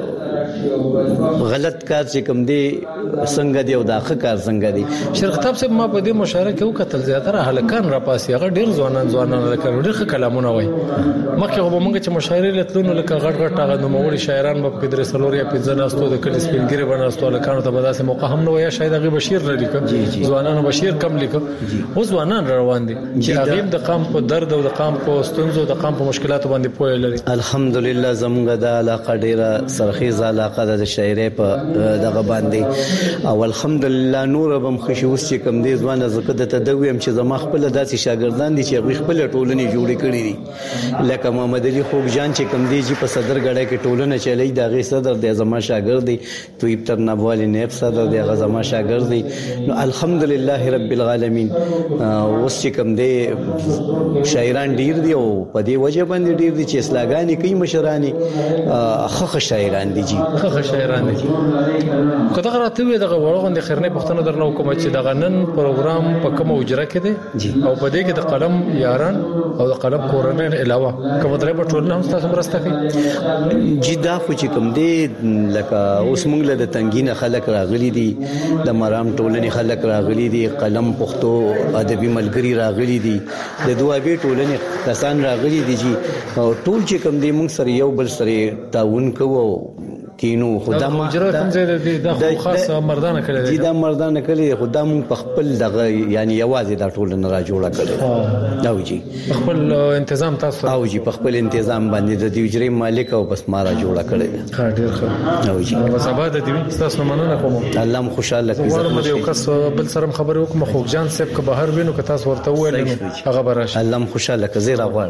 غلط کار چې کوم دی څنګه دی او دا ښه کار څنګه دی شیخ خطاب صاحب ما په دې مشاعره کې وکتل زیاتره هلکان را پاسي هغه ډیر ځوانان ځوانان لکه ډیر ښه کلامونه وایي مخکې به موږ چې مشاعره لتلونو لکه غټ غټ هغه نوموړي شاعران به په درې سلور یا پنځه ناستو د کلی سپینګری بناستو لکانو ته به داسې موقع هم نو یا شاید هغه بشیر لري کوم ځوانانو بشیر کم لیکو او ځوانان روان دي چې هغه د قام په درد او د قام په ستونزو د قام په مشکلاتو باندې پوهه لري الحمدلله زموږ د علاقه ډیره سرخیزه علاقه د شاعرۍ په دغه باندې او الحمدلله نور بم خوشوس چې کم دي ځوانه زکه د تدویم چې زما خپل داسې شاګردان دي چې خپل ټولنې جوړې کړې دي لکه محمد علي خوب جان چې کم دي چې په صدر غړې کې ټولنه چلی دا غي صدر د زما شاګرد دي تویب تر نبوالي نیب صدر دی هغه زما شاګرد دي نو الحمدلله رب العالمین اوس چې کم دي شاعران ډیر دي او په دې وجه باندې ډیر دي چې اسلاګانی کوي مشرانی خخ شاعران دي جی خخ شاعران دي کله راته وي دغه ورغون د خیرنې پښتنه درنو کوم چې دغه نن پروګرام په کوم اجرا کې دي او په دې کې د قلم یاران او د قلم کورنۍ علاوه کوم درې په ټولنه هم تاسو مرسته کوي جدا خو چې کوم دي لکه اوس موږ له تنګینه خلک راغلي دي د مرام ټولنې خلک راغلي دي قلم پښتو ادبي ملګری راغلي دي د دوابي ټولنې کسان راغلي دي جی او ټول چې کوم دي موږ سره یو بل سره تعاون کوو کینو خدا ما کوم ځای دی د خاصه مردانه کړی دی دا مردانه کړی خدا مون په خپل دغه یعنی یوازې دا ټول نه را جوړه کړی دا وجي خپل تنظیم تاسو او جی په خپل تنظیم باندې د دیوجري مالک او بس مارا جوړه کړی ښه ډیر ښه او جی بس آباد دی تاسو مننه کوم الله م خوشاله کړي زه یو کس بل سره خبرې وکم خو جان صاحب که بهر وینو که تاسو ورته وایئ هغه براش الله م خوشاله کړي زه راغواړم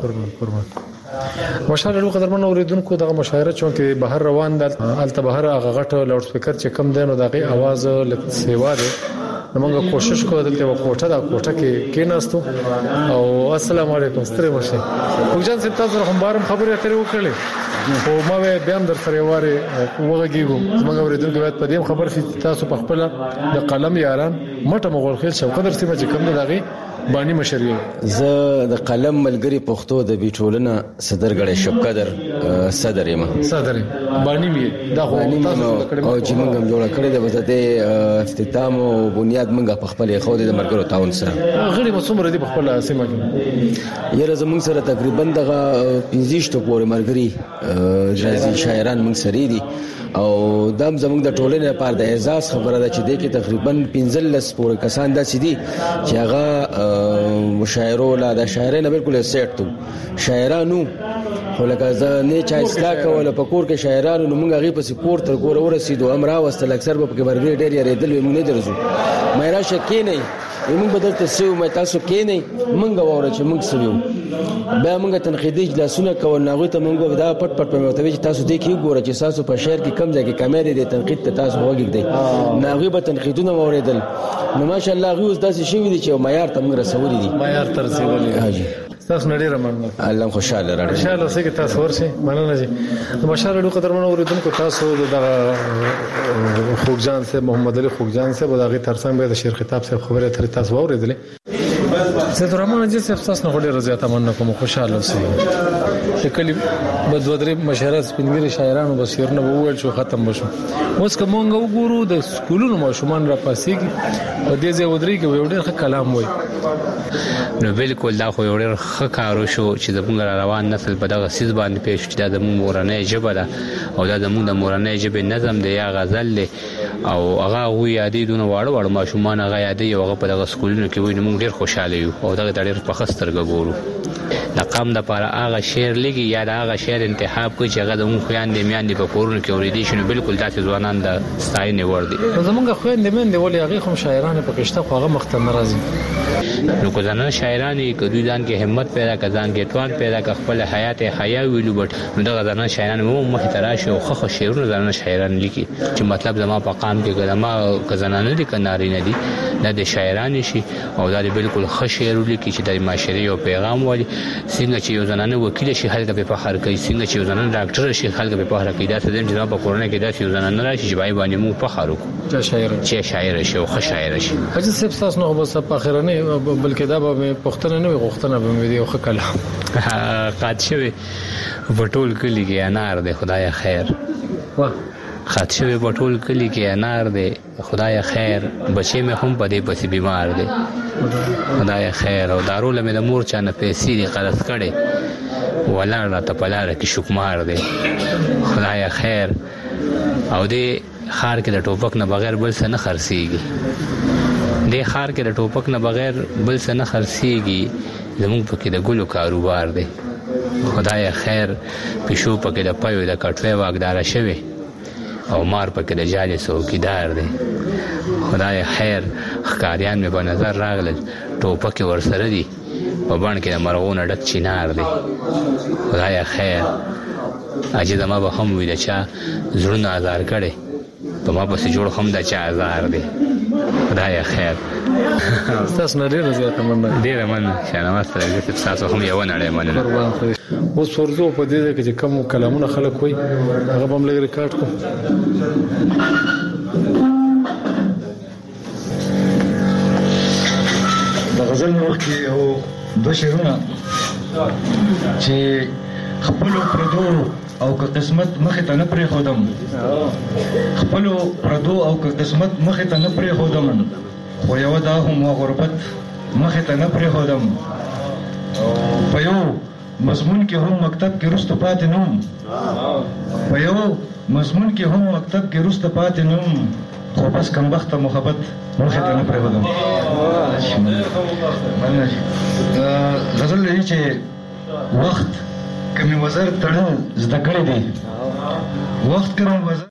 مشاعره لو قدر من اوریدونکو دغه مشاعره چون کې بهر روان ده الته بهر هغه غټ لاوډ سپیکر چې کم دینو دغه आवाज لته سیوا ده موږ کوشش کوو دلته وکوټه دا کوټه کې کېناستو او السلام علیکم ستړي مشه وګجان چې تاسو هم بارم خبرې اترې وکړلې او ما به هم در سره واره وګیګو موږ اوریدونکو باید په دې خبر چې تاسو په خپل د قلم یاران مټه مغول خیل شو قدر سیمه چې کم دغه بانی مشریه زه د قلم ملګری پښتو د بیټولنه صدر غړې شپ قدر صدر یم صدر بانی می دا خو او چې موږ هم جوړ کړی د وځته افتتام او بنیاد موږ په خپل خو د مرګرو تاون سره غړي مسومره دی په خپل سیمه کې یره زموږ سره تقریبا دغه پنځه شتو پورې مرګري جازي شاعران موږ سره دي او دم زموږ د ټولنې لپاره د اعزاز خبره ده چې د کې تقریبا پنځه لس پورې کسان داسې دي چې هغه مشاعرو لا د شاعرانه بالکل سیټ تو شاعرانو خو لکه زه نه چا اصلاح کوله په کور کې شاعرانو نو موږ هغه په سپورت تر کور ورسېدو امر واستل اکثر به په مرګ ډېر یریدل موږ نه درځو مې راشه کې نه موږ بدلته سیو مې تاسو کې نه موږ وره چې موږ سویو بیا موږ تنقیدي اجلاسونه کول ناغوي ته موږ دا پټ پټ په متوي چې تاسو دې کې ګوره چې تاسو په شهر کې کم ځای کې کمې دي تنقید ته تاسو وګورئ ناغوي به تنقیدونه اوریدل نو ماشاءالله غوښ داسې شوی دي چې معیار ته موږ رسولې دي معیار تر رسولې حاجی تاسو نړۍ رمنه الله خوشاله راړي ان شاء الله سګ تاسو ورسي مننه جی ماشاءالله ډو قدرمن اوریدونکو تاسو د خوګجان سے محمد علي خوګجان سے بداغي ترڅنګ به د شیر خطاب سے خبره تر تاسو اوریدلې زه درمن جی صاحب تاسو نه ډېر زیاته مننه کوم خوشاله اوسئ کلی بدودري مشهرات سپینګری شاعرانو بصیرنه وویل شو ختم بشو اوس کومه وګورو د سکولونو ماشومان را پاسيږي په دې ځای ودري کې یو ډېر ښه کلام وای نو بالکل دا خو یو ډېر ښه کارو شو چې د موږ روان نسل په دغه سیس باندې پېښ چې دا د مورنۍ ژبه ده او دا د موږ د مورنۍ ژبې نظم دی یا غزل دی او هغه وی یادې دونه واړه واړه ماشومان هغه یادې یو هغه په دغه سکولونو کې وای نو موږ ډېر خوشاله یو او دغه ډېر په خسترګه ګورو لقم د لپاره هغه شعر لګي یا هغه شعر انتخاب کوي چې هغه د مون خويان د میان دی په کورونو کې اوریدي شنو بالکل داسې ځوانان د ستاینې ور دي زمونږ خويان د میان دی ولې هغه هم شاعرانه په کشته هغه مخته ناراضي نو کو ځان شاعرانی کدو ځان کې همت پیدا کزان کې توان پیدا ک خپل حیات حیا ویلو بټ نو دغه ځان شاعران مو مخ تراشه او خخ شعرونه ځان شاعران لیکي چې مطلب زما په قام کې ګلما کزانانه دي کناري نه دي نه د شاعران شي او دا بالکل خ شعر لیکي چې د معاشري او پیغام والی څنګه چې یو ځانانه وکیل شي خلک په فخر کوي څنګه چې یو ځانانه ډاکټر شي خلک په فخر کوي دا څه د جناب په کورونه کې دا یو ځانانه راشي چې بای باندې مو فخر وکړي چې شاعر چې شاعر شي او خ شاعر شي اجازه سب تاسو نو بس په اخرنه بلکې دا به پښتنه نه غوښتنه به مې دی خو کلام قات شوی وټول کلی کې انار دی خدای خیر واه خات شوی وټول کلی کې انار دی خدای خیر بچي مې هم په دې پسې بیمار دی خدای خیر او دارو لمه د مور چانه پیسې دی قرض کړي ولاړ را ته پلار کې شکمار دی خدای خیر او دې خار کې د ټوپک نه بغیر بل څه نه خرسيږي دې خار کې د ټوپک نه بغیر بل څه نه خرسيږي زموږ پکې د ګلو کاروبار دی خدای خیر پښو پکې د پيو د کټوي واګدار شوی او مار پکې د جالي څوکیدار دی خدای خیر خکاریان مې په نظر راغلل ټوپک ورسره دي په باندې کې د مرغونو ډک چینار دی خدای خیر اجي دما به هم وي د چا زړه آزار کړي په ما پسې جوړ هم د چا آزار دی خدای خیر تاسو نه ډیر زیات مننه ډیر مننه شنه سره دې تاسو هم یو نه مننه اوس ورزو په دې کې چې کوم کلامونه خلک وي هغه هم لګ ریکارډ کو د غزل وختي او د شعرونه چې خپل پردو او که قسمت مخه ته نه پرې خودم خپل پردو او که قسمت مخه ته نه پرې خودم خو یو دا هم غربت مخه ته نه پرې خودم په یو مضمون کې هم مکتب کې رسته پاتې نوم په یو مضمون کې هم مکتب کې رسته پاتې نوم خو بس کم وخت محبت مخه ته نه پرې خودم غزل لري چې وخت کمی وزر تړل زده کړی دی وخت کمی وزر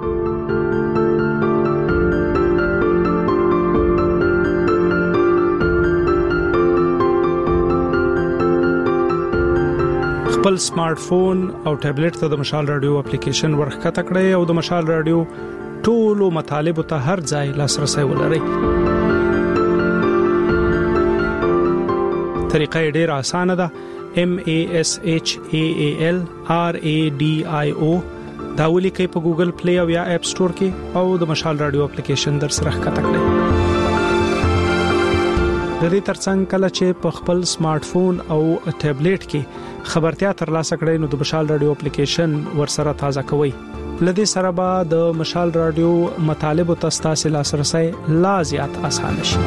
خپل سمارټ فون او ټابلیټ ته د مشال رادیو اپلیکیشن ورخکته کړئ او د مشال رادیو ټولو مطالب ته هر ځای لاسرسي ولرئ طریقه ډیره اسانه ده M A S H A A L R A D I O دا ولیکئ په ګوګل پلی او یا اپ سٹور کې او د مشال رادیو اپلیکیشن در سره ښکته کړئ د دې ترڅنګ کله چې په خپل سمارټ فون او ټابلیټ کې خبرتیا ترلاسه کړئ نو د مشال رادیو اپلیکیشن ور سره تازه کوئ لدې سره به د مشال رادیو مطالب او تاسو لاسرسي لا زیات اسانه شي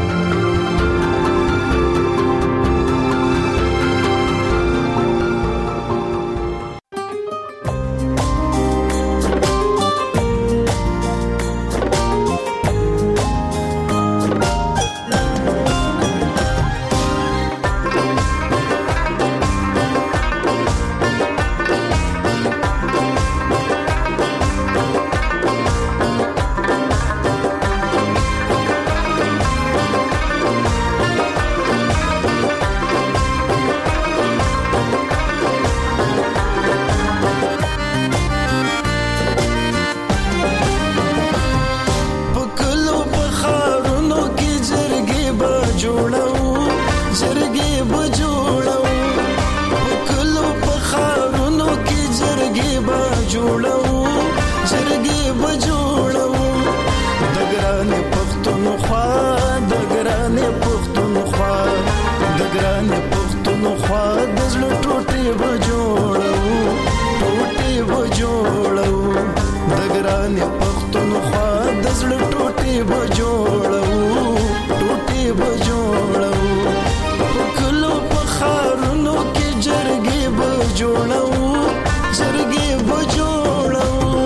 جوړو جرګې به جوړو د ګرانې پښتونخوا د ګرانې پښتونخوا د ګرانې پښتونخوا د زړه ټوټې به جوړو ټوټې به جوړو د ګرانې پښتونخوا د زړه ټوټې به جوړو ټوټې به جوړو په کلو په ښارونو کې جرګې به جوړو جرګې به جوړو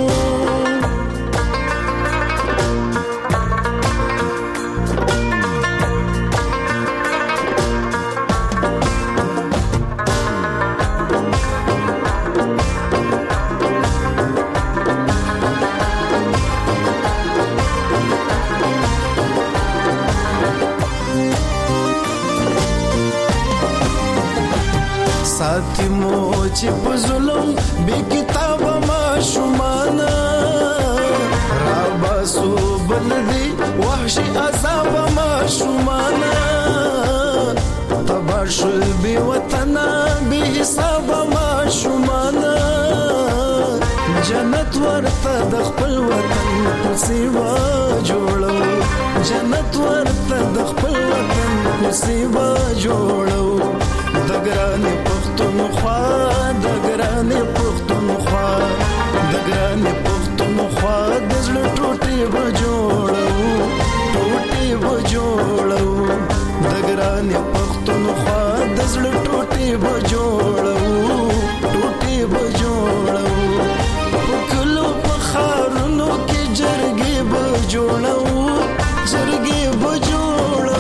ساتي مو چې په ظلم بې کتابه ماشومانه راباسو بل دي وحشي عذاب ماشومانه تبار شو بې وطنه بې حسابه ماشومانه جنت ورته د خپل وطن کوڅې جوړو جنت ورته د خپل وطن کوڅې جوړو د ګرانې پښتونخوا د ګرانې پښتونخوا د ګرانې پښتونخوا د زړه ټوټې به جوړو ټوټې به جوړو د ګرانې پښتونخوا د زړه ټوټې به جوړو ټوټې به جوړو په کلو په ښارونو کې جرګې به جوړو جرګې به جوړو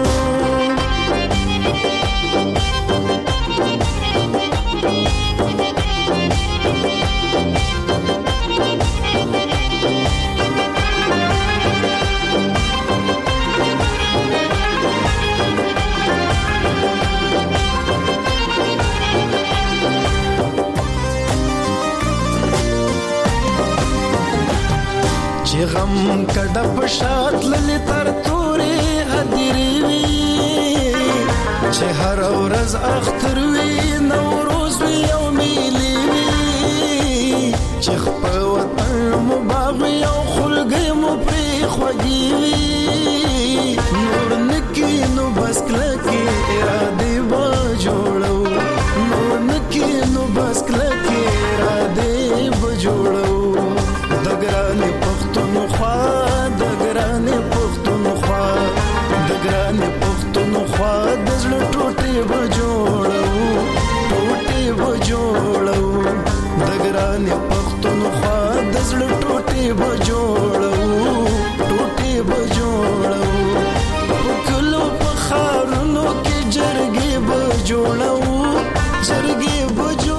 چې غم کډه په شات للی تر تورې هدیرې وي چې هر ورځ اختر وي نوروز وي او میلې وي چې خپل وطن مو باغ وي او خلګې مو پرې خوږې وي نور نکي نو بس کلکې ارادې به جوړو نور نکي نو بس کلکې ارادې به جوړو د ګرانې پښتونخوا د ګرانې پښتونخوا د ګرانې پښتونخوا د زړه ټوټې به جوړو ټوټې به جوړو د ګرانې پښتونخوا د زړه ټوټې به جوړو ټوټې به جوړو په کلو په ښارونو کې جرګې به جوړو جرګې به جوړو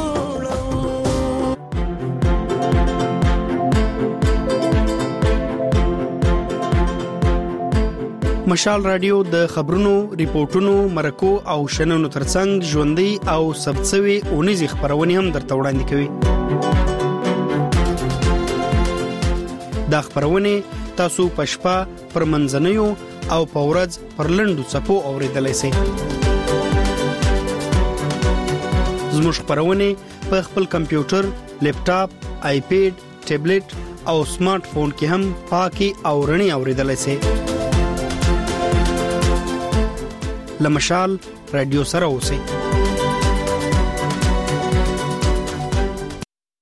مشال رادیو د خبرونو، ریپورتونو، مرکو او شننو ترڅنګ ژوندۍ او ثبتسوي اونیزې خبرونه هم درته وړاندې کوي. دا خبرونه تاسو په شپه پر منځنیو او په ورځ پر لنډو څپو اوریدلای شئ. زموږ خبرونه په خپل کمپیوټر، لیپټاپ، آیپیډ، ټابلیټ او سمارټ فون کې هم پاکي او رڼي اوریدلای شئ. لمشال رادیو سره اوسئ.